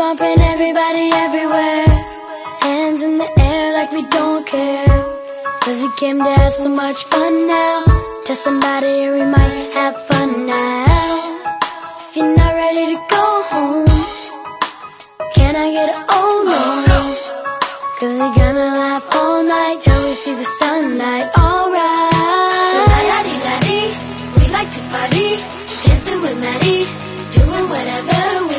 bumping, everybody everywhere. Hands in the air like we don't care. Cause we came to have so much fun now. Tell somebody we might have fun now. If you're not ready to go home, can I get an oh no? Cause we're gonna laugh all night till we see the sunlight, alright. So la-da-dee-da-dee, we like to party, dancing with Maddie, doing whatever we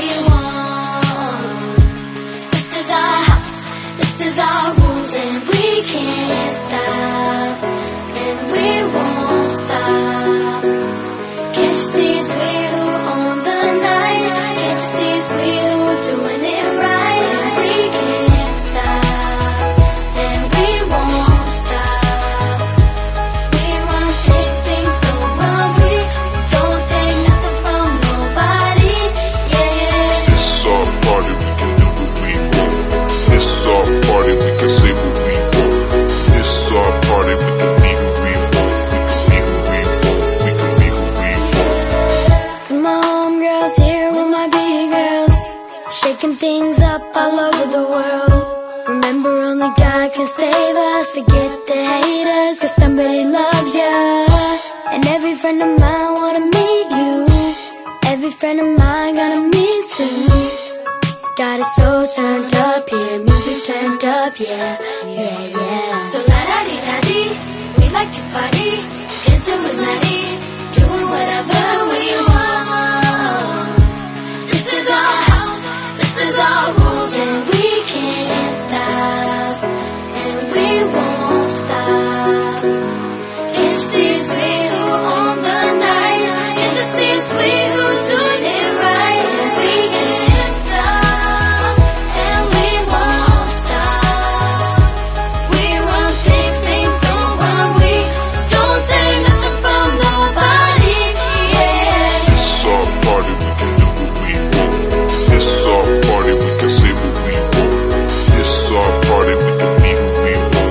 want. This is our house, this is our rules, and we can't stop, and we won't stop. Can't you see it's we who own the night? Can't you see it's we who are doing it right? And we can't stop, and we won't stop. We wanna change things, don't run, we don't take nothing from nobody, yeah. This is our party, we can do what we want. This is our party, we can say what we want. This is our party, we can be who we want. We can be who we want, we can be who we want. To my homegirls here with my big girls, shaking things up all over the world. Remember, only God can save us. Forget the haters, cause somebody loves ya. And every friend of mine wanna meet you. Every friend of mine gonna meet you. Got it so turned up here, music turned up, yeah, yeah, yeah. So la-da-dee-da-dee, we like to party, dancing with Maddie, doing whatever we want. This is our house, this is our rules, and we can't stop, and we won't stop. Can't you see it's we who own the night? Can't you see it's we who doing it right? And we can't stop, and we won't stop. We run things don't run. We don't take nothing from nobody, yeah. This is our party, we can do what we want. This is our party, we can say what we want. This is our party, we can be who we want.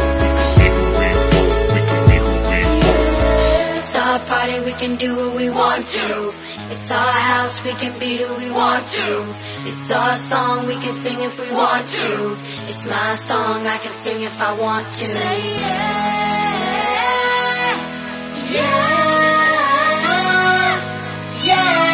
We can be who we want, we can be who we want. It's our party, we can do what we want to. It's our house, we can be who we want to. It's our song, we can sing if we want to. It's my song, I can sing if I want to. Say yeah, yeah, yeah.